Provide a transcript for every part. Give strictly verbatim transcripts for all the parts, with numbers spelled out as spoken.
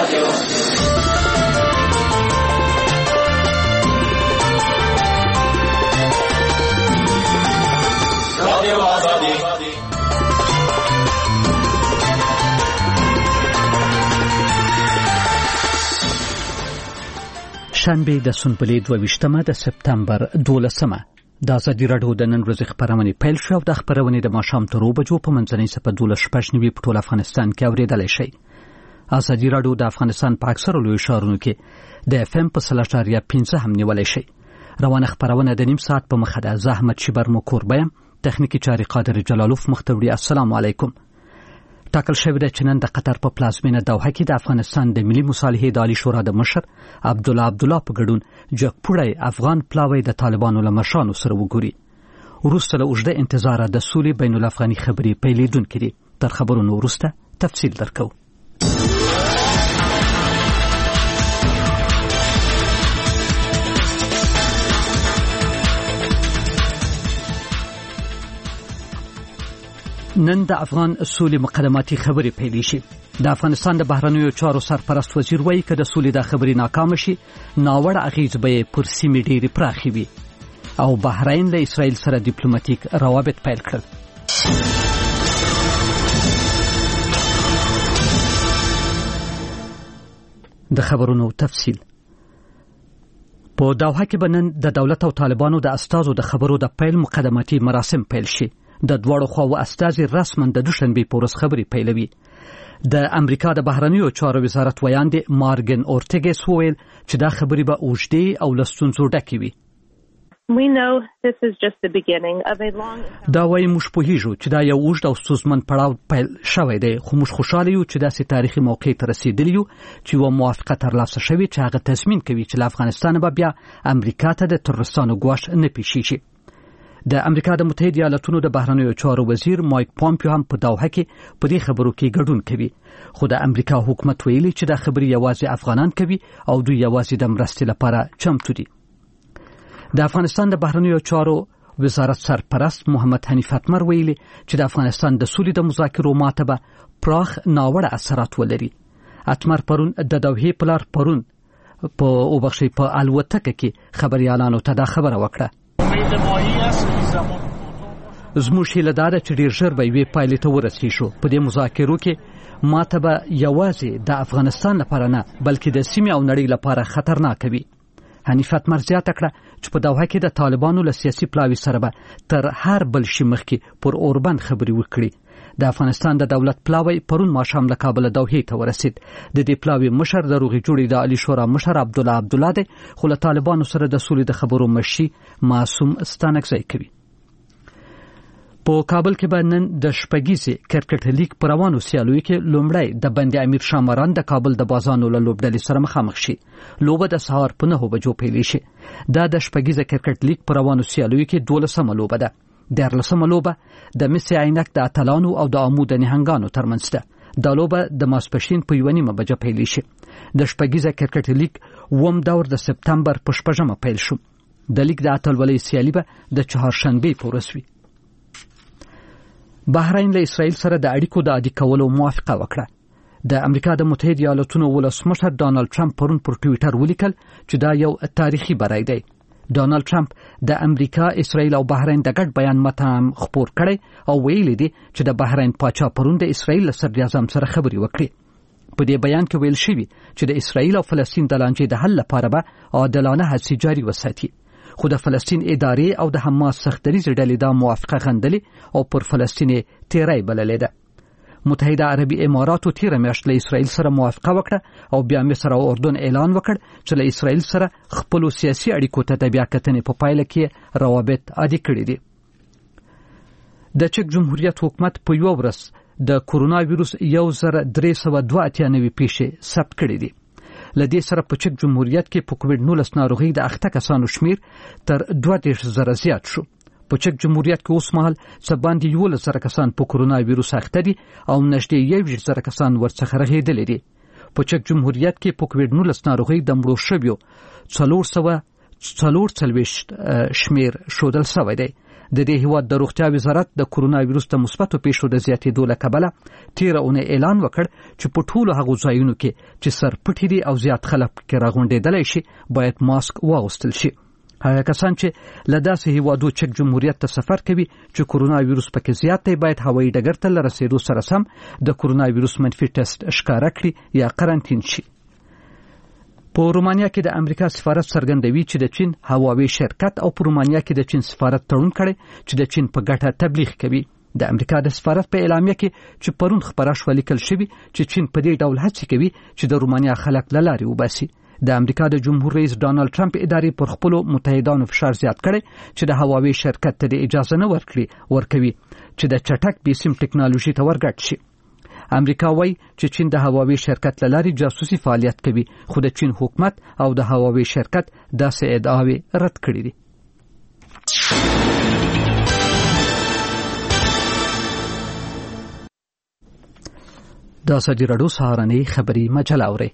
شنبه د سنبلې دوه ویشتمه د سپتمبر دولسمه د ازادي راډیو د نن ورځې خبرونه پیل شو. د خبرونه د ماښام تر اوو بجو په منځنۍ سپه دولس شپږ نیوي په ټول افغانستان کې اوریدلای شئ. ازادي راډیو د افغانستان په اکثره لوی ښارونو کې د اف ام په سل اعشاریه پنځه هم نیولای شئ. روانه خبرونه د نیم ساعت په مخه ده. زحمت شبر مو کوربیم، تخنیکی چاري قادر جلالوف مختوری. السلام علیکم. ټاکل شوی د چنن د قطر په پلازمینه دوحه کې د افغانستان د ملي مصالحې د عالی شورا د مشر عبدالله عبدالله په ګډون جګپوړی افغان پلاوی د طالبانو له مشرانو سره وګوري. وروسته له اوږده انتظاره د سولې بین الافغاني خبرې پیلېدونکې دي. تر خبرونو وروسته تفصیل درکو. نن د افغان سولې مقدماتي خبرې پیلې شي. د افغانستان د بهرنیو چارو سرپرست وزیر وایي که د سولې د خبرې ناکام شي ناوړه اغیز به پر سیمې ډېرې پراخې وي. او بحرین له اسرائیل سره ډیپلوماټیک روابط پیل کړل. د خبرونو تفصیل. په دوحه کې به نن د دولت او طالبانو د استازو د خبرو د پیل مقدماتي مراسم پیل شي. د دواړو خواو استازي رسماً د دوشنبې په ورځ خبرې پیلوي. د امریکا د بهرنیو چارو وزارت ویاندې مارګن اورټیګس وویل چې دا خبرې به اوږدې او له ستونزو ډکې وي. We know this is just the beginning of a long دا وایي موږ پوهیږو چې دا یو اوږد او ستونزمن پړاو پیل شوی دی، خو موږ خوشاله یو چې داسې تاریخي موقع ته رسېدلي یو چې یوه موافقه ترلاسه شوې چې هغه تضمین کوي چې له افغانستانه به بیا امریکا ته د تروریستانو ګواښ نه پیښیږي. د امریکا د متحده ایالاتونو د بهرنیو چارو وزیر مایک پامپیو هم په دوحه کې په دې خبرو کې ګډون کوي. خو د امریکا حکومت ویلي چې دا خبرې یوازې افغانان کوي او دوی یوازې د مرستې لپاره چمتو دي. د افغانستان د بهرنیو چارو وزارت سرپرست محمد حنیف اتمر ویلي چې د افغانستان د سولې د مذاکرو ماته به پراخ ناوړه اثرات ولري. اتمر پرون د دوحې په لار پرون په وبخښئ په الوتکه کې خبريالانو ته دا خبره وکړه. زموږ هیله دا ده چې ډېر ژر به یوې پایلې ته ورسېږو. په دې مذاکرو کې ماته به یوازې د افغانستان لپاره نه بلکې د سیمې او نړۍ لپاره خطرناک وي. حنیف اتمر زیاته کړه چې په دوحه کې د طالبانو له سیاسي پلاوي سره به تر هر بل شي مخکې پر اوربند خبرې وکړي. د افغانستان د دولت پلاوی پرون ماښام له کابل دوحې ته ورسید. د دې پلاوي مشر د روغې جوړې د عالی شورا مشر عبدالله عبدالله دی، خو له طالبانو سره د سولې د خبرو مشي معصوم ستانکزی کوي. په کابل کې به نن د شپږیزې کرکټ لیګ په روانو سیالیو کې لومړی د بند امیر شامران د کابل د بازانو له لوبډلې سره مخامخ شي. لوبه د سهار په نهو بجو پیلې شي. دا د شپږیزې کرکټ لیګ په روانو سیالیو کې دولسمه لوبه ده. دیارلسمه لوبه د مسی عینک د اتلانو او د آمو د نهنګانو ترمنځ ده. دا لوبه د ماسپښین په یوه نیمه بجه پیلې شي. د شپږیزه کرکټ لیګ اووم دور د سپتمبر په شپږمه پیل شو. د لیګ د اتلولۍ سیالي به د چهارشنبې په ورځ وي. بحرین له اسرائیل سره د اړیکو د عادي کولو موافقه وکړه. د امریکا د متحده ایالاتونو ولسمشر ډانلډ ټرمپ پرون پر ټویټر ولیکل چې دا یو تاریخي بری دی. ډانلډ ټرمپ د امریکا، اسرائیل او بحرین د ګډ بیان متن خپور کړی او ویلي دی چې د بحرین پاچا پرون د اسرائیل له صدراعظم سره خبرې وکړي. په دې بیان کې ویل شوی چې د اسرائیل او فلسطین د لانجې د حل لپاره به عادلانه هڅې جاري وساتي. خو د فلسطین ادارې او د حماس سختدریځې ډلې دا موافقه غندلې او پر فلسطین تیری بللې ده. متحده عربي اماراتو تیره میاشت له اسرائیل سره موافقه وکړه او بیا مصر او اردن اعلان وکړ چې له اسرائیل سره خپل سیاسي اړیکو ته د بیا کتنې په پایله کې روابط عادي کړي دي. د چک جمهوریت حکومت په یو ورځ د کورونا وایروس یو زر درې سوه دوه اتیا نوي پیښې ثبت کړي دي. له دې سره په چک جمهوریت کې په کووډ نولس ناروغۍ د اخته کسانو شمیر تر دوه دېرش زره زیات شو. په چک جمهوریت کې اوس مهال څه باندې یولس زره کسان په کورونا وایروس اخته دي او نږدې یوویشت زره کسان ورڅخه رغېدلي دي. په چک جمهوریت کې په کووډ نولس ناروغۍ د مړو شویو څلور سوه څلور څلوېښت شمیر ښودل شوی دی. د دې هیواد د روغتیا وزارت د کورونا وایروس د مثبتو پیښو د زیاتېدو له کبله تیر اونۍ اعلان وکړ چې په ټولو هغو ځایونو کې چې سر پټي دي او زیات خلک کې راغونډېدلی شي باید ماسک واغوستل شي. هغه کسان چې له داسې هیوادو چک جمهوریت ته سفر کوي چې کورونا وایروس پکې زیات دی باید هوایي ډګر ته له رسېدو سره سم د کورونا وایروس منفي ټیسټ ښکاره کړي یا قرنطین شي. په رومانیا کې د امریکا سفارت څرګندوي چې د چین هواوی شرکت او په رومانیا کې د چین سفارت تړون کړي چې د چین په ګټه تبلیغ کوي. د امریکا د سفارت په اعلامیه کې چې پرون خبره شوه لیکل شوی چې چین په دې ډول هڅه کوي چې د رومانیا خلک له لارې وباسي. د امریکا د جمهور رئیس ډانلډ ټرمپ ادارې پر خپل متحدانو فشار زیات کړي چې د هواوی شرکت ته اجازه نه ورکړي ورکوي چې د چټک بیسیم ټکنالوژي ته ورګډ شي. امریکا وايي چې چین د هواوی شرکت له لارې جاسوسي فعالیت کوي خو د چین حکومت او د هواوی شرکت داسې ادعاوې رد کړې دي. دا ازادي راډیو سهارنۍ خبري مجله اوري.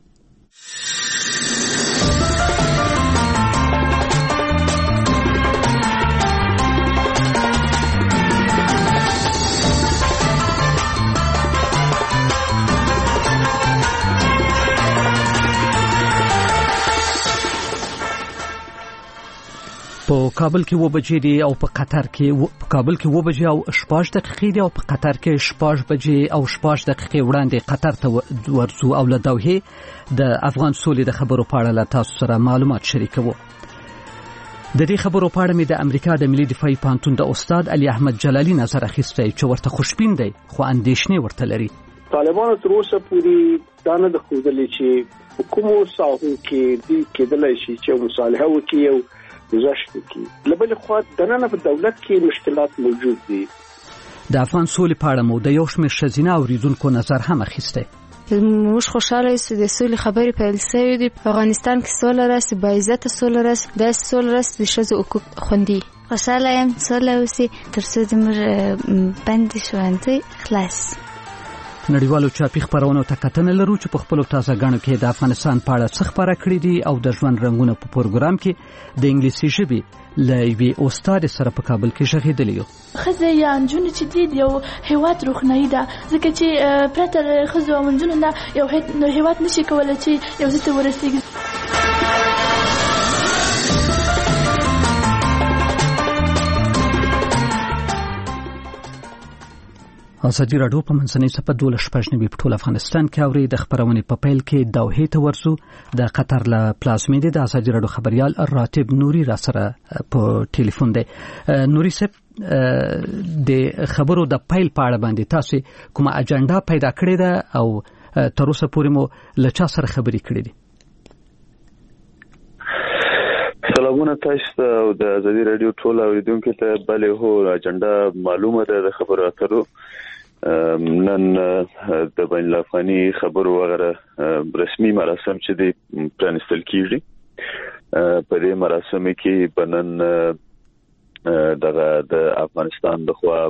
په کابل کې و بجې دي او په قطر کې په کابل کې و بجې او شپږ دقیقې دي او په قطر کې شپږ بجې او شپږ دقیقې وړاندې قطر ته ورځو او له دوحې د افغان سولې د خبرو په اړه له تاسو سره معلومات شریکوو. د دې خبرو په اړه مې د امریکا د ملي دفاعي پوهنتون د استاد علي احمد جلالي نظر اخیستی چې ورته خوشبین دی خو اندېښنې ورته لري. طالبانو تر اوسه پورې دا نه ښودلې چې حکومت ساحو کې دې کېدلای شي چې مصالحه وکړي او گذاشت کی لبل خو دنه په دولت کې مشکلات موجود دي. د افغان سولې په اړه مو د یو شمېر ښځینه اوریدونکو نظر هم اخیستی. موږ خوشاله یو چې د سولې خبرې پیل شوې دي. په افغانستان کې سوله راسي، با عزت سوله راسي، د سوله راسي د ښځو حقوق خوندي. خوشاله یم سوله وسي تر څو د موږ بند ښوونځي خلاص. نړیوالو چاپی خبرونو ته کتنه لرو چې په خپل تازه غاڼو کې د افغانستان په اړه څه خبره کړې دي او د ژوند رنگونه په پروګرام کې د انګلیسي ژبې له یوې استاد سره په کابل کې ژغېدلې یو. خزه یا نجونې چې دي یو هیواد روښنايي ده ځکه چې پرته خزه او نجونو نه یو هیواد نشي کولای چې یو ځای ته ورسیږي. ازادي راډیو په منځنۍ صفحه دولس شپږ نوي په ټول افغانستان کې اوري. د خبرونې په پیل کې دوحې ته ورسو. د قطر له پلازمینې د ازادي راډیو خبريال راتب نوري را سره په ټلیفون دی. نوري صاحب د خبرو د پیل په اړه باندې تاسو کومه اجنډا پیدا کړې ده او تر اوسه پورې مو له چا سره خبرې کړې دي؟ سلامونه تاسو ته او د ازادي راډیو ټول اوریدونکو ته. بلې هو اجنډا معلومه ده د خبرو اترو. نن د بین الافغاني خبرو وغیره رسمي مراسم چې د پرانستل کیږي. په دې مراسم کې بنن د افغانستان د خوا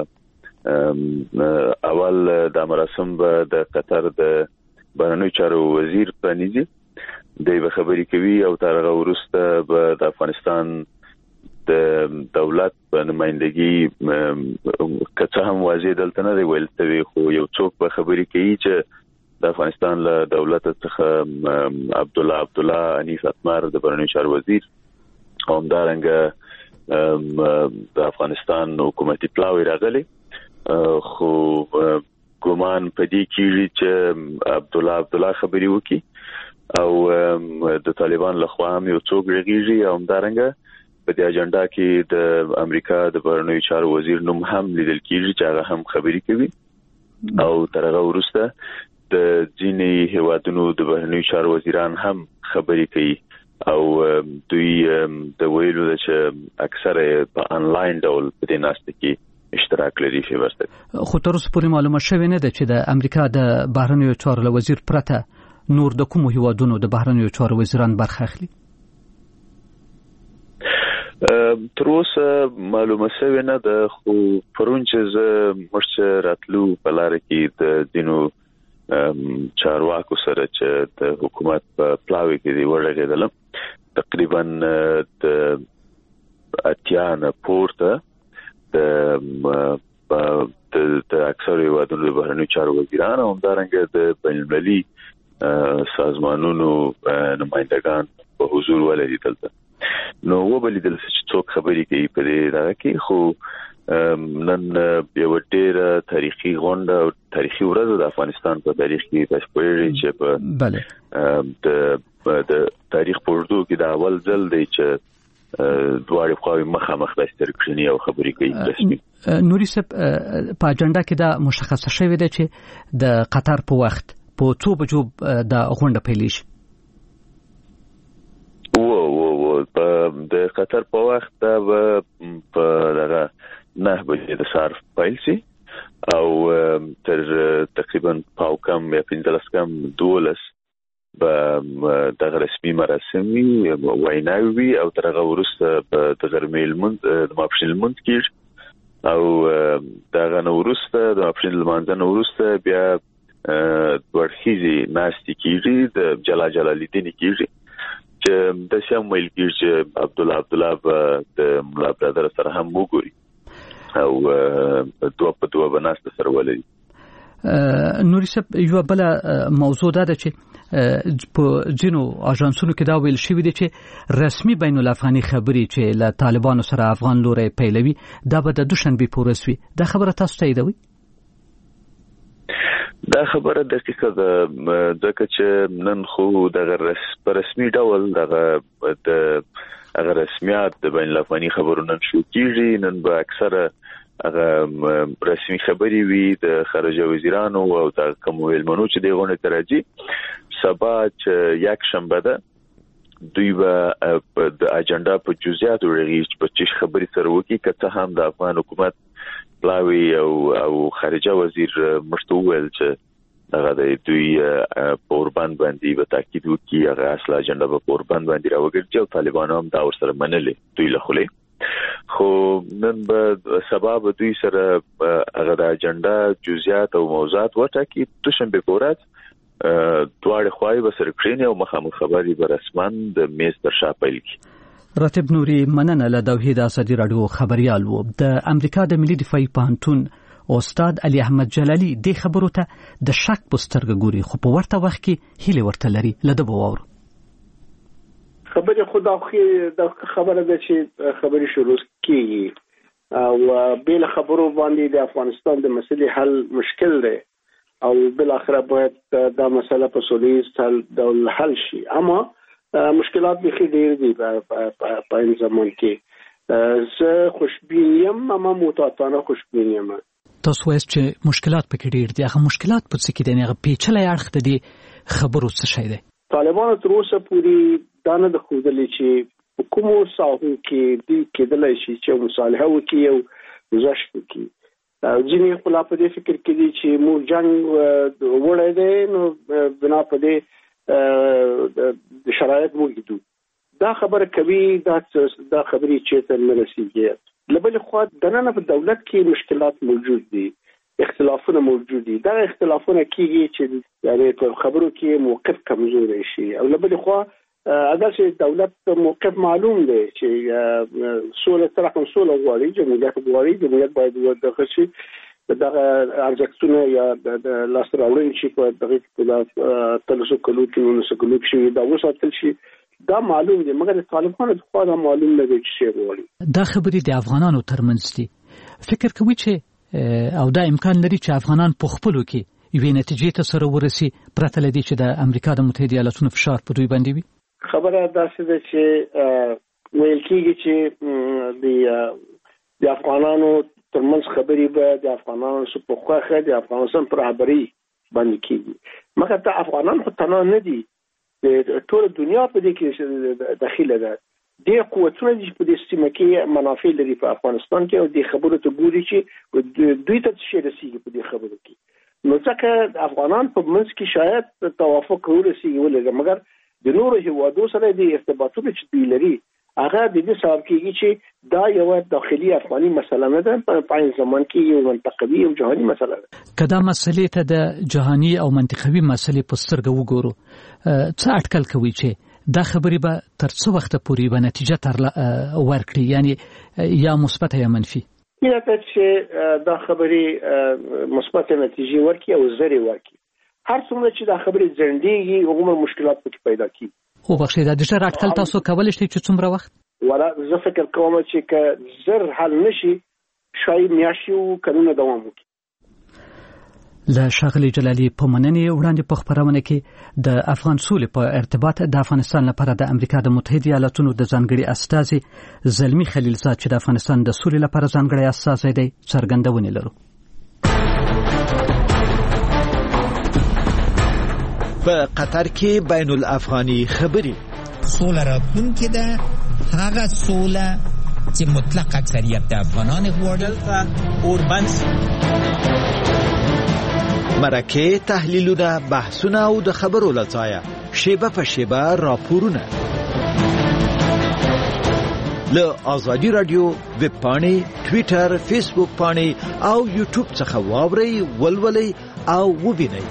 اول د مراسم د قطر د بهرنیو چارو وزیر پرانیزي د خبرې کوي او تر هغه وروسته به د افغانستان د دولت په نمائندګي کڅه هم واضح دلته نه دی ویل ته خو یو څوک په خبرې کوي چې د افغانستان له دولت څخه عبد الله عبد الله انیس اتمر د بهرنیو چارو وزیر او همدارنګه د افغانستان حکومتي پلاوی راغلي خو ګومان پدې کېږي چې عبد الله عبد الله خبري وکي او د طالبان لخوا هم یو څوک رغیږي او همدارنګه په دې اجنډا کې د امریکا د بهرنیو چارو وزیر نوم هم لیدل کېږي چې هغه هم خبري کوي او تر هغه وروسته د ځینې هیوادونو د بهرنیو چارو وزیران هم خبري کوي او دوی د ویلو چې اکثره په انلاین ډول په دې ناسته کې اشتراک لري چې ورسته. خو تر اوسه پورې معلومه شوې نه ده چې د امریکا د بهرنیو چارو وزیر پرته نور د کوم هیوادونو د بهرنیو چارو وزیران برخه اخلي. تر اوسه معلومه شوې نه ده خو پرون چې زه مرچ راتلو په لار کې د دینو چارواکو سره چې د حکومت په پلاوي کې دی ورغېدلم تقریبا د اتیا نه پورته د د اکثر هیوادونو د بهرنیو چارو وزیران او همدارنګه د بین المللي سازمانونو نمائندگان په حضور ولري دلته. نو وبلیدل چې څوک خبرې کوي په دې راځي کې خو نن یو ډېر تاریخي غونډه او تاریخي ورځ د افغانستان په تاریخ کې تاسو پوهیږئ چې په بله د تاریخ په اردو کې د اول ځل دی چې دواړه خواوې مخامخ داستر کړنی او خبرې کوي رسمي. نوري صاحب په اجنډا کې دا مشخصه شوې ده چې د قطر په وخت په څو بجو د غونډه پیل شي. و و و د قطر په وخت دا په دغه نه بجې د سهار پیل شي او تر تقریبا پاو کم یا پنځلس کم دولس به د رسمي مراسم ویناوي او تر هغه وروسته په تغرمې المنځ د ماپښین المنځ کې او دغه نو وروسته د ماپښین المنځ نو وروسته بیا ورخیزي ناشتي کیږي د جلا جلالي دي کیږي چې د شام ویل کیږي چې عبد الله عبد الله د مولا برادر سره هم وګوري او دوه په دوه بناست سره ولري. نوري صاحب یو بل موضوع دا ده چې په جنو اژانسونو کې دا ویل شوی دی چې رسمي بین الافغاني خبري چې له طالبانو سره افغان لوري پیلوي دا به د دوشنبه پورس وي. دا خبره تاسو ته ایدوي؟ دا خبره دقیقه ده ځکه چې نن خو د رسمي ډول د هغه رسمیات د بین الافغاني خبرونو شو کیږي. نن به اکثره هغه رسمي خبري وي د خارجه وزیرانو او د کوم ویلمنو چې د غونډې ترجی سبا چې یک شنبه ده دوی به د اجنډا په جزئیات ورغیږي په چې خبري سره وکړي کته هم د افغان حکومت پلاوی او او خارجه وزیر مشتوول چې هغه د دوی پوربند باندې به تاکید وکړي هغه اصل اجنډا په پوربند باندې راوګرځي او طالبانو هم دا ورسره منلې دوی له خلې خو نن به سبب دوی سره هغه د اجنډا جزئیات او موضوعات وټاکي دوشنبه پورات دواړه خواهی به سره کړي او مخامخ خبري به رسمان د میز تر شا پیل کی. راتب نوري مننه له توحید اسدی رادیو خبريال وو د امریکا د ملي دفاعي پوهنتون استاد علي احمد جلالي د خبرو ته د شک پسترګ ګوري خو په ورته وخت کې هیله ورته لري لده بوور خبره خدا خو د خبره ده چې خبري شروع کیږي او بل خبرو باندې د افغانستان د مسلې حل مشکل دی او بل اخره باید دا مسله په سولې حل د حل شي اما مشکلات به ډېر دي په این زمان کې زه خوشبینیم اما متعاطفانه خوشبینیم. تاسو وایئ چې مشکلات پکې ډېر دي. هغه مشکلات په څه کې دي؟ هغه پیچلې اړخ ته دي خبرو څه شي دي؟ طالبانو تر اوسه پورې دا نه د ښودلې چې کومو ساحو کې دي کېدلی شي چې مصالحه وکړي او گذشت وکړي. ځینې خو لا په دې فکر کې دي چې موږ جنګ وړی دی نو بنا په دې د شرایط موجودو دا خبره کوي دا دا خبري چې تر رسیدي. لبل خو د نن په دولت کې مشکلات موجود دي اختلافونه موجود دي. دا اختلافونه کیږي چې یعنی په خبرو کې موقف کمزور شي او لبل خو اگر چې دولت موقف معلوم دی چې سوله تر کوم سوله غواړي جمهوریت غواړي جمهوریت باید دغه شي دغه ارزښتونه یا د لاس راوړل شي په دغه کې تلسو کلو کې نو سکلو کې دا وساتل شي دا معلوم دی مګر طالبانو خو دا معلوم نه دی چې غواړي. دا خبرې د افغانانو ترمنځ دي. فکر کوي چې او دا امکان لري چې افغانان په خپلو کې یوې نتیجې ته سره ورسي پرته لدی چې د امریکا د متحده ایالاتونو فشار په دوی باندې وي. خبره داسې ده چې ویل کېږي چې د د افغانانو ترمنځ خبرې به د افغانانو په خوخه د افغانستان پر خبري باندې کېږي مګر ته افغانان خو تنها نه دي ټول دنیا په دې کې داخله ده. د قوتونو چې په دې سیمه کې منافع لري په افغانستان کې او د خبرو ته ګوري چې دوی ته شي رسیږي په دې خبرو کې نو ځکه افغانان په منځ کې شاید توافق ورسیږي ولې مګر د نورو هیوادو سره د ارتباطاتو چې دوی لري هغه د دې سبب کېږي چې دا یو داخلي افغاني مسله نه ده په این زمان کې یو منطقوي او جهاني مسله ده. کدا مسلې ته د جهاني او منطقوي مسلې په سترګه وګورو څه اټکل کوي چې دا خبرې به تر څو وخت پورې به نتیجه تر ورکړي یعنی یا مثبت یا منفي؟ هیله ده چې دا خبرې مثبت نتیجې ورکړي او زری ورکړي. هر څومره چې دا خبرې ځنډېږي هغومره مشکلات پکې پیدا کیږي. خو بخښئ دا د ژر اټکل تاسو کولی شئ چې څومره وخت؟ ولا زه فکر کوم چې که زر حل نشي شاید میاشتې او کلونه دوام وکړي. له ښاغلي جلالي په مننې وړاندې په خپرونه کې د افغان سولې په ارتباط د افغانستان لپاره د امریکا د متحده ایالاتونو د ځانګړي استازي زلمي خلیلزاد چې د افغانستان د سولې لپاره ځانګړی استازی دی څرګندونې لرو. په قطر کې بین الافغاني خبري سوله راتلونکې ده، هغه سوله چې مطلق اکثریت د افغانان غواړي. اوربنس مرکه تحلیلونه بحثونه او د خبرو لځایه شیبه په شیبه راپورونه له آزادی رادیو ویب پاڼې، ټویټر، فیسبوک پاڼې او یوټیوب څخه واورئ، ولولئ او ووینئ.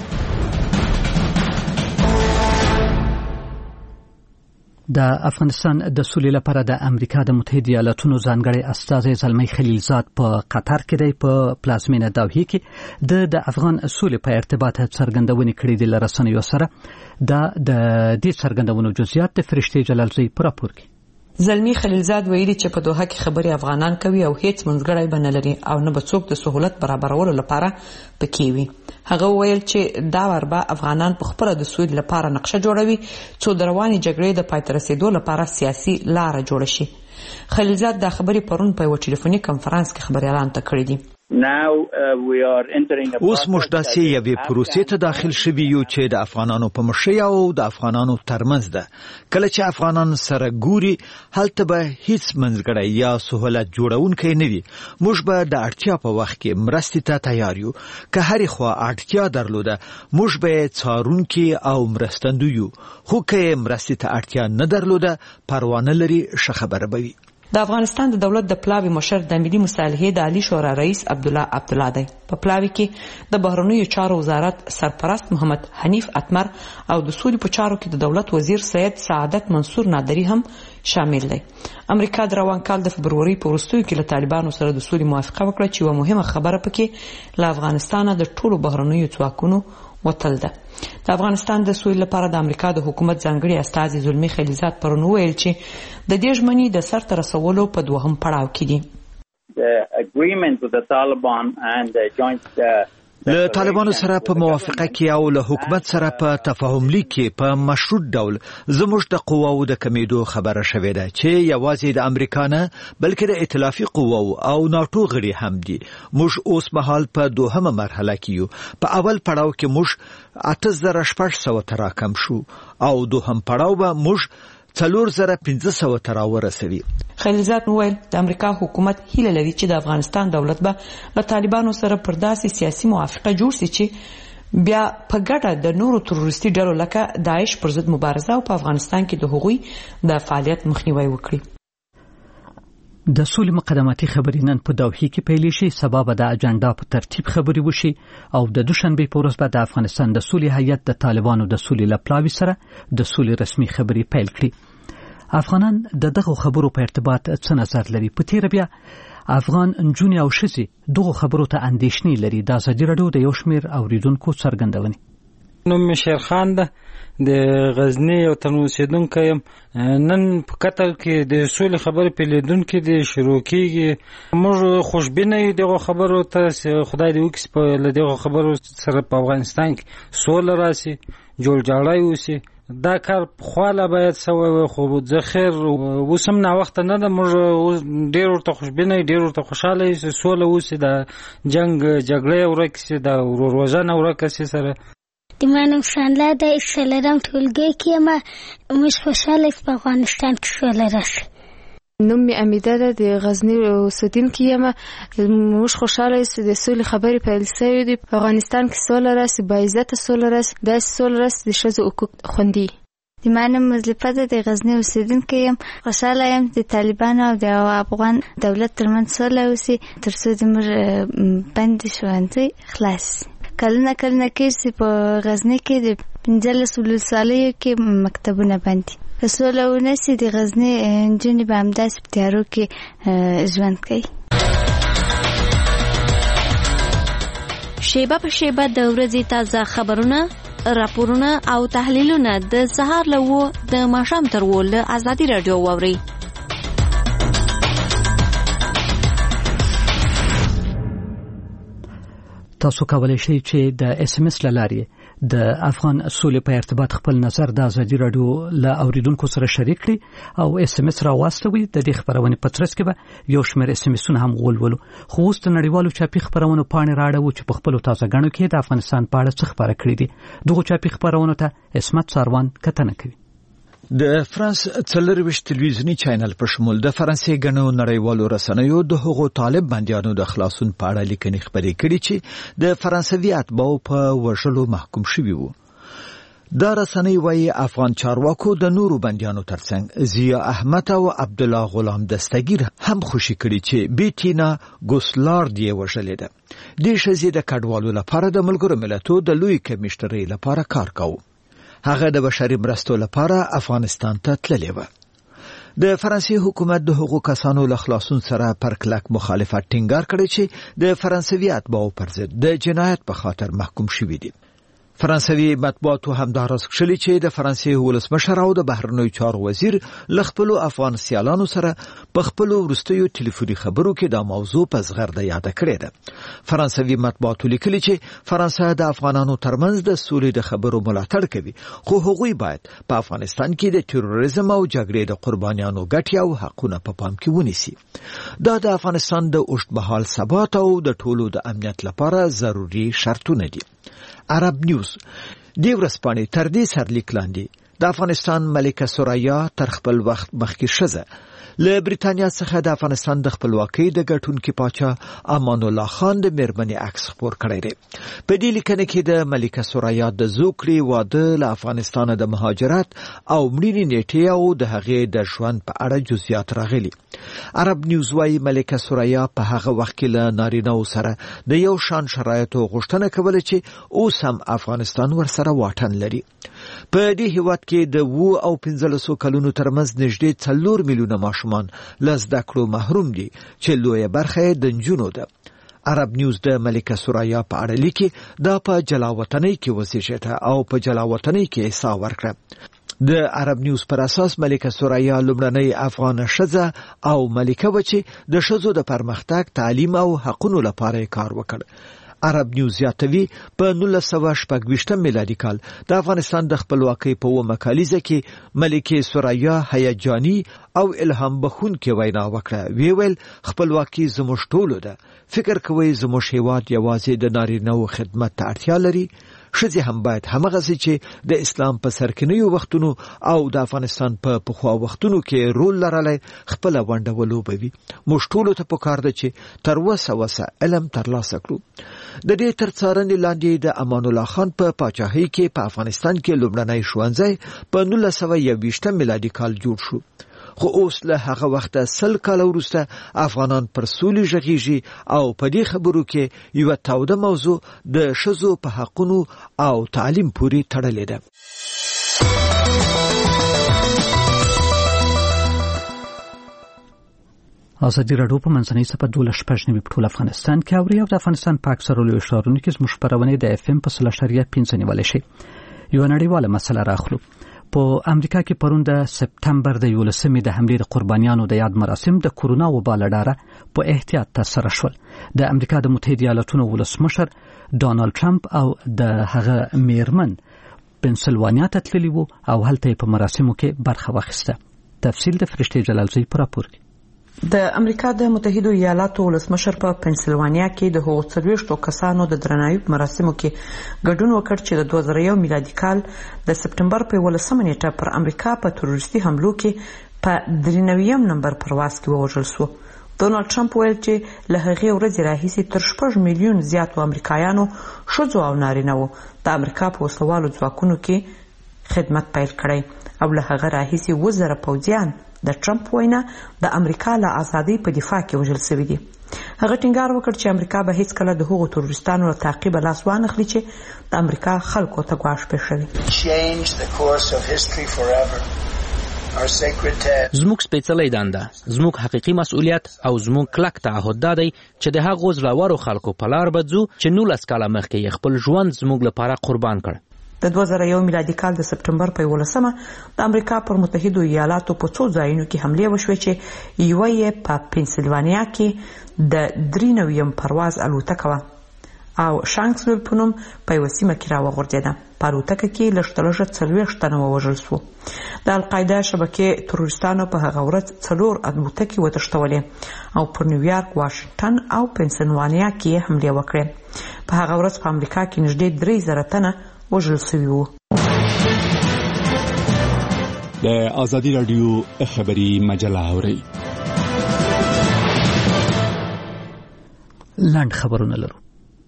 د افغانستان د سولې لپاره د امریکا د متحده ایالاتونو ځانګړی استازی زلمی خلیلزاد په قطر کې دی. په پلازمینه دوحه کې د د افغان سولې په ارتباط څرګندونې کړې دي له رسنیو سره. دا د دې څرګندونو جزئیات د فرشتې جلالزی په راپور کې. زلمی خلیلزاد ویلي چې په دوحه کې خبري افغانان کوي او هیڅ منځګړی به نه لري او نه به څوک د سهولت برابرولو لپاره پکې وي. هغه ویل چې دا وربه افغانان په خپله د سولې لپاره نقشه جوړوي څو د روانې جګړې د پای ته رسېدو لپاره سیاسي لاره جوړه شي. خلیلزاد دا خبرې پرون په یو ټلیفوني کنفرانس کې خبريالانو ته کړې دي. اوس موږ داسې یوې پروسې ته داخل شوي یو چې د افغانانو په مشرۍ او د افغانانو ترمنځ ده. کله چې افغانان سره ګوري هلته به هیڅ منځګړی یا سهولت جوړونکی نه وي. موږ به د اړتیا په وخت کې مرستې ته تیار یو. که هرې خوا اړتیا درلوده موږ به څارونکي او مرستندوی یو، خو که مرستې ته اړتیا نه درلوده پروا نه لري ښه خبره به وي. د افغانستان د دولت د پلاوي مشر د ملي مصالحې د عالی شورا رئیس عبدالله عبدالله دی. په پلاوي کې د بهرنیو چارو وزارت سرپرست محمد حنیف اتمر او د سولې په چارو کې د دولت وزیر سید سعادت منصور نادری هم شامل دی. امریکا د روان کال د فبروري په وروستیو کې له طالبانو سره د سولې موافقه وکړه چې یوه مهمه خبره پکې له افغانستانه د ټولو بهرنیو ځواکونو وتل ده. د افغانستان د سولې لپاره د امریکا د حکومت ځانګړي استازي زلمی خلیلزاد پرون ویل چې د دې ژمنې د سرته رسولو په دوهم پړاو کې دي. له طالبانو سره په موافقه کې او له حکومت سره په تفاهم لیک کې په مشروط ډول زموږ د قواو د کمیدو خبره شوې ده چې یوازې د امریکا نه بلکې د ائتلافي قواو او ناټو غړي هم دي. موږ اوس مهال په دوهمه مرحله کې یو. په اول پړاو کې موږ اته زره شپږ سوه ته راکم شو او دوهم پړاو به موږ څلور زره پنځه سوه ته راورسوي. خلیلزاد وویل د امریکا حکومت هیله لري چې د افغانستان دولت به له طالبانو سره پر داسې سیاسي موافقه جوړ شي چې بیا په ګډه د نورو تروریستي ډلو لکه داعش پر ضد مبارزه او په افغانستان کې د هغوی د فعالیت مخنیوی وکړي. د سولې مقدماتي خبرې نن په دوحه کې پیلې شي. سبا به د اجنډا په ترتیب خبرې وشي او د دوشنبې په ورځ به د افغانستان د سولې هیئت د طالبانو د سولې له پلاوي سره د سولې رسمي خبرې پیل کړي. افغانان د دغه خبرو په ارتباط څه نظر لري؟ په تیره بیا افغان نجونې او ښځې دغه خبرو ته اندېښنې لري. د ازادي راډیو د یو شمېر اوریدونکو څرګندونې. نوم مې شیرخان ده، د غزني یو تن اوسېدونکی یم. نن په قطر کې د سولې خبرې پیلېدونکې دي شروع کېږي. موږ خوشبینه یو دغه خبرو ته، خدای دې وکړي له دغه خبرو سره په افغانستان کې سوله راشي، جوړجاړی وشي. دا کار خواله باید سوی وي خو زه خیر اوس هم ناوخته نه ده. موږ ډېر ورته خوشبینه ډېر ورته خوشحاله یو چې سوله وشي، د جنګ جګړې ورکه شي، د وروژنه ورکه شي. سره د ما نوم سانلا ده، څلورم ټولګي کې یم. موږ خوشحاله یو په افغانستان کې سوله راشي. نوم مې امیده ده، د غزني اوسېدونکې یم. موږ خوشحاله یو چې د سولې خبرې پیل شوې دي. په افغانستان کې سوله راشي، باعزته سوله راشي، داسې سوله راشي د ښځو حقوق خوندي. د ما نوم مزلفه ده، د غزني اوسېدونکې یم. خوشحاله یم د طالبانو او د افغان دولت ترمنځ سوله وشي تر څو زموږ بندې ښوونځي خلاص شي. کلونه کلونه کېږي چې په غزني کې د پنځلس ولسوالیو کې مکتبونه بند دي. که سوله ونه شي د غزني نجونې به همداسې په تیارو کې ژوند کوي. شیبه په شیبه د ورځې تازه خبرونه، راپورونه او تحلیلونه د سهار له وو د ماښام تر وو له ازادي رادیو واورئ. تاسو کولای شئ چې د اس ام اس لارې د افغان سولې په ارتباط خپل نظر د ازادي رادیو له اوریدونکو سره شریک کړئ او اس ام اس راوستوي. د دې خبرونې په ترڅ کې به یو شمېر اس ام اسونه هم ولولو. خو اوس د نړیوالو چاپي خبرونو پاڼې راړو چې په خپل تازه غنو کې د افغانستان په اړه څه خبره کړې دي. دغه چاپي خبرونو ته اسمت ساروان کتنه کوي. د فرانس څلرويشت تلویزیونی چینل په شمول د فرانسې غنو نړیوالو رسنیو د هغو طالب بندیانو د خلاصون په اړه لیکنې خبرې کړې چې د فرانسوي اتباعو په وژلو محکوم شوي وو. دا رسنۍ وايي افغان چارواکو د نورو بندیانو ترڅنګ ضیا احمد او عبد الله غلام دستگیر هم خوشی کړي چې بیتینا ګوسلارد یې وژلې ده. د شزې د کډوالو لپاره د ملګرو ملتونو د لوی کمیشنرۍ لپاره کار کاوه. هغه د بشري مرستو لپاره افغانستان ته تللی و. د فرانسې حکومت د حقوقو کسانو له خلاصون سره پر کلک مخالفت ټینګار کړی چې د فرانسوي اتباعو پر ضد د جنایت په خاطر محکوم شوي دي. فرانسوي مطبوعاتو هم دا راز کړی چې د فرانسې ولسمشر او د بهرنیو چارو وزیر له خپل افغان سیالانو سره په خپل وروستیو ټلیفوني خبرو کې دا موضوع په زغرده یاد کړې ده. فرانسوي مطبوعاتو لیکلي چې فرانسه د افغانانو ترمنځ د سولې د خبرو ملاتړ کوي، خو هغوی باید په افغانستان کې د تروریزم او جګړې د قربانیانو ګټې او حقونه په پام کې ونیسي. دا د افغانستان د اوږدمهال ثبات او د ټولو د امنیت لپاره ضروري شرطونه دي. عرب نیوز دی ورځپاڼې تر دې سرلیک لاندې د افغانستان ملکه سوریا تر خپل وخت مخکې ښځه له بریتانیا څخه د افغانستان د خپلواکۍ د ګټونکي پاچا امان الله خان د میرمنې عکس خپور کړی دی. په دې لیکنه کې د ملکه سوریا د زوکړې واده له افغانستان د مهاجرت او مړینې نیټې او د هغې د ژوند په اړه جزئیات راغلي. عرب نیوز وايي ملکه سوریا په هغه وخت کې له نارینه‌و سره د یو شان شرایطو غوښتنه کوله چې اوس هم افغانستان ورسره واټن لري. په دې هیواد کې د وو او پنځلسو کلونو ترمنځ نږدې څلور میلیونه ماشومان له زده کړو محروم دي چې لویه برخه یې د نجونو ده. عرب نیوز د ملکه سوریا په اړه لیکي دا په جلاوطنۍ کې وزیږېده او په جلاوطنۍ کې عیسی ورکړه. د عرب نیوز پر اساس ملکه سوریا لومړنۍ افغان ښځه او ملکه و چې د ښځو د پرمختګ، تعلیم او حقونو لپاره کار وکړ. عرب نیوز زیاتوي په نولس سوه شپږ ویشتم میلادي کال د افغانستان د خپلواکۍ په اوومه کالیزه کې ملکه سوریا هیجاني او الهام بخښونکې وینا وکړه. وی ویل خپلواکي زموږ ټولو ده. فکر کوئ زموږ هیواد یوازې د نارینه‌و خدمت ته اړتیا لري. ښځې هم باید همغسې چې د اسلام په سرکینیو وختونو او د افغانستان په پخوا وختونو کې رول لرلی خپله ونډه ولوبوي. موږ ټولو ته پکار ده چې تر وسه وسه علم ترلاسه کړو. د دې تر څارنې لاندې د امان الله خان په پاچاهۍ کې په افغانستان کې لومړنی ښوونځی په نولس سوه یوویشتم میلادي کال جوړ شو. خو اوس له هغه وخته سل کاله وروسته افغانان پر سولې غږیږي او په دې خبرو کې یوه توده موضوع د ښځو په حقونو او تعلیم پورې تړلې ده. ازادي راډیو په منځنۍ صفحه دولس شپږ نوي په ټول افغانستان کې اوري او د افغانستان په اکثرو لویو ښارونو کې زموږ خپرونې د اف ام په سل اشاریه پنځه نیولی شي. یوه نړیواله مسله راخلو. په امریکا کې پرون د سپتمبر د یولسمې د حملې د قربانیانو د یاد مراسم د کورونا وبا له ډاره په احتیاط ترسره شول. د امریکا د متحده ایالاتونو ولسمشر ډانلډ ټرمپ او د هغه میرمن پنسلوانیا ته تللی وو او هلته په مراسمو کې برخه واخیسته. تفصیل د فرشتې جلالزی پر راپور کې. د امریکا د متحده ایالاتو ولسمشر په پنسلوانیا کې د هغو څلوېښتو کسانو د درناوي په مراسمو کې ګډون وکړ چې د دوه زره یو میلادي کال د سپتمبر په یولسمه نیټه پر امریکا په تروریستي حملو کې په درې نوي نمبر پرواز کې ووژل شو. ډونالډ ټرمپ ویل چې له هغې ورځې راهیسې تر شپږ میلیون زیاتو امریکایانو ښځو او نارینه‌وو د امریکا په وسلوالو ځواکونو کې خدمت پیل کړی او له هغه راهیسې اووه زره پوځیان د ټرمپ وینا د امریکا له ازادۍ په دفاع کې وژل شوي دي. هغه ټینګار وکړ چې امریکا به هیڅ کله د هغو تروریستانو له تعقیبه لاس وانخلي چې د امریکا خلکو ته ګواښ پېښوي. زموږ سپېڅلې دنده، زموږ حقيقي مسؤلیت او زموږ کلک تعهد دا دی چې د هغو زړورو خلکو په لار بځو چې نولس کاله مخکې خپل ژوند زموږ لپاره قربان کړ. د دوه زره یو میلادي کال د سپټمبر په یولسمه د امریکا پر متحدو ایالاتو په څو ځایونو کې حملې وشوې چې یوه یې په پنسلوانیا کې د درې نویم پرواز الوتکه وه او شانکسویل په نوم په یوه سیمه کې راوغورځېده. په الوتکه کې لږ تر لږه څلوېښت تنه ووژل شوه. د القاعده شبکې تروریستانو په هغه ورځ څلور الوتکې وتښتولې او پر نیویارک، واشنګټن او پنسلوانیا کې حملې وکړې. په هغه ورځ په امریکا کې نږدې درې زره تنه وژل شوي وو. د آزادي راډیو خبري مجله اورئ. لاند خبرونه لرو.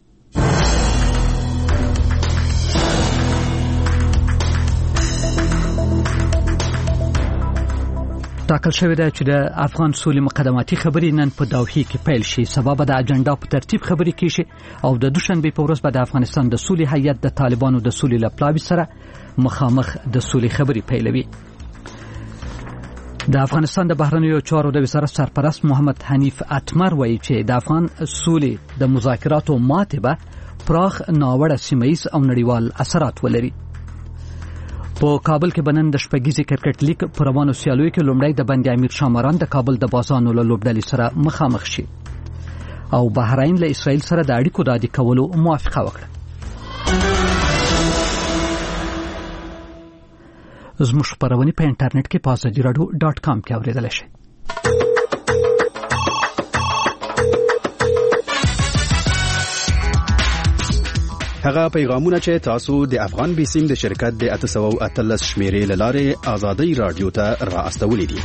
ټاکل شوې ده چې د افغان سولې مقدماتي خبرې نن په دوحې کې پیل شي. سبا به د اجنډا په ترتیب خبرې کیږي او د دوشنبه په ورځ به د افغانستان د سولې هیئت د طالبانو د سولې لپلاوي سره مخامخ د سولې خبرې پیلوي. د افغانستان د بهرنیو چارو د وزارت سرپرست محمد حنیف اتمر وایي چې د افغان سولې د مذاکراتو ماتې به پراخ ناوړه سیمه‌ییز او نړیوال اثرات ولري. په کابل کې بنن د شپږیزې کرکټ لیګ په روانو سیالیو کې لومړی د بند امیر شامران د کابل د بازانو له لوبډلې سره مخامخ شي او بحرین له اسرائیل سره د اړیکو د عادي کولو موافقه وکړه. زموږ خپرونې په انټرنیټ کې په آزادي راډیو ډاټ کام کې اوریدل شي. هغه پیغامونه چې تاسو د افغان بیسیم د شرکت د اته سوه او اتلس شمیرې له لارې آزادۍ راډیو ته را استولې دي.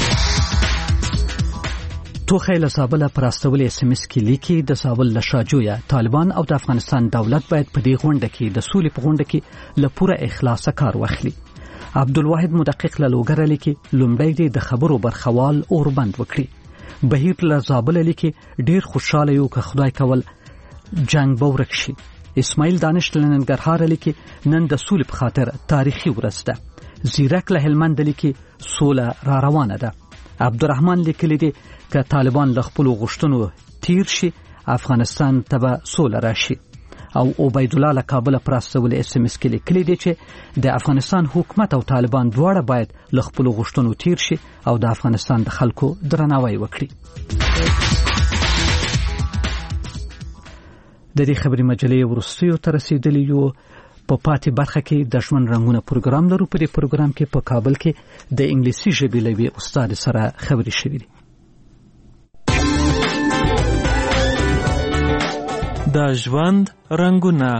توخی له زابله پر استولې اس ام اس کې لیکي د زابل له شاجویا طالبان او د افغانستان دولت باید په دې غونډه کې د سولې په غونډه کې له پوره اخلاص کار واخلي. عبدالواحد مدقق له لوګر لیکي لومړی د خبرو برخوال اوربند وکړي. بهیر له زابله لیکي ډیر خوشاله یو که خدای کول جنگ به ورک شي. اسماعیل دانش لننګرهار لیکي نن د سولې په خاطر تاریخي ورځ ده. زیرک له هلمند لیکي سوله را روانه ده. عبدالرحمن لیکلی دی که طالبان له خپل غوښتنو تیر شي افغانستان ته به سوله راشي. او عبید الله له کابل پر استول اس ام اس کې لیکلی دی چې د افغانستان حکومت او طالبان دواړه باید له خپل غوښتنو تیر شي او د افغانستان د خلکو درناوی وکړي. د دې خبري مجلې ورستیو تر رسیدلی یو په پاتې برخه کې د ژوند رنگونه پروګرام لرو. په دې پروګرام کې په کابل کې د انګلیسي ژبې لوي استاد سره خبري شوې دي. د ژوند رنگونه.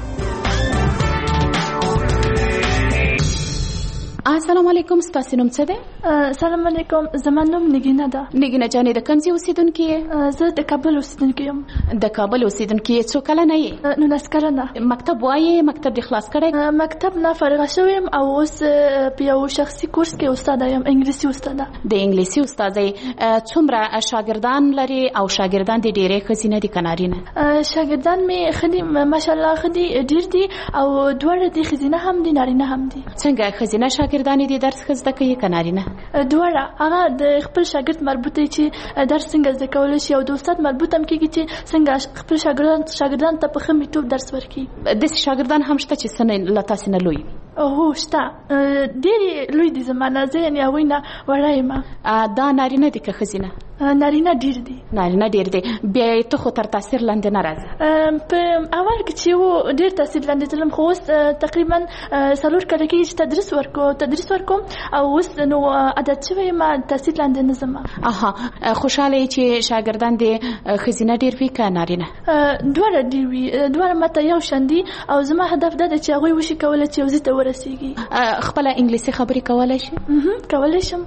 السلام علیکم، ستاسو نوم څه دی؟ سلام علیکم، زما نوم نګینه ده. نګینه جانې د کوم ځای اوسیدونکې یې؟ زه د کابل اوسیدونکې یم. د کابل اوسیدونکې یې؟ څو کلنه یې؟ نولس کلنه. مکتب وایې؟ مکتب دې خلاص کړی؟ مکتب نه فارغه شوې یم او اوس په یو شخصي کورس کې استاده یم، انګلیسي استاده. د انګلیسي استاده یې؟ څومره شاګردان لري او شاګردان دې ډېرې ښځینه دي که نارینه؟ شاګردان مې ښه دي، ماشاءالله ښه دي، ډېر دي او دواړه دي، ښځینه هم دي نارینه هم دي. څنګه ښځینه شاګردانې دې درس ښه زده کوي که نارینه؟ دواړه. هغه د خپل شاګرد مربوطه چې درس څنګه زده کولی شي او د استاد مربوط هم کېږي چې څنګه خپل شاګردان شاګردان ته په ښه میتوب درس ورکړي. داسې شاګردان هم شته چې څه له تاسې نه لوی وي؟ هو شته، ډېرې لوی دي زما نه، زه یعنې هغوی نه وړه یم. دا نارینه دي که ښځینه؟ نارینه ډېر دي. نارینه ډېر دي. بیا یې ته خو تر تاثیر لاندې نه راځي؟ په اول کې چې و ډېر تاثیر لاندې تلم، خو اوس تقریبا څلور کاله کېږي چې تدریس ورکوم تدریس ورکوم او اوس نو عادت شوی یم، تاثیر لاندې نه ځم. اها، خوشحاله یې چې شاګردان دې ښځینه ډېر وي که نارینه؟ دواړه ډېر وي، دواړه ماته یو شان دي او زما هدف دا ده چې هغوی وشي کولی چې یو ځای ته ورسېږي. خپله انګلیسي خبرې کولی شي؟ کولی شم.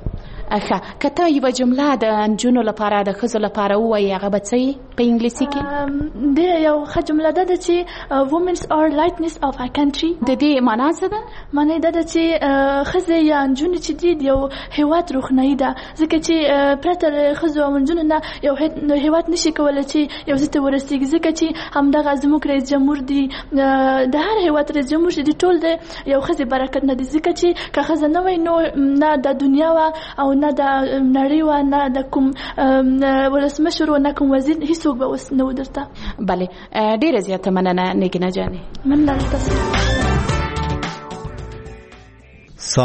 اخه کته یو جمله د انجونو لپاره د خزو لپاره وایي هغه به څه په انګلیسي کې د یو ښه جمله ده چې women's are lightness of our country. د دې معنا څه ده؟ معنی دا ده چې خزه یا انجونې چې دي یو هیواد روښنايي ده ځکه چې پرته له خزو او انجونو نه یو هیواد نشي کولای چې یو ځای ته ورسیږي ځکه چې همدغه زموږ رئیس جمهور دی د هر هیواد رئیس جمهور دی ټول د یو خزه برکت نه دي ځکه چې که خزه نه وای نو نه د دنیا وا او نه د نړۍ وا نه د کوم ولسمشر او نه کوم وزیر هیڅوک به وس نه ودرته. بله ډیره زیاته مننه نګینا جانې. مننه تاسو.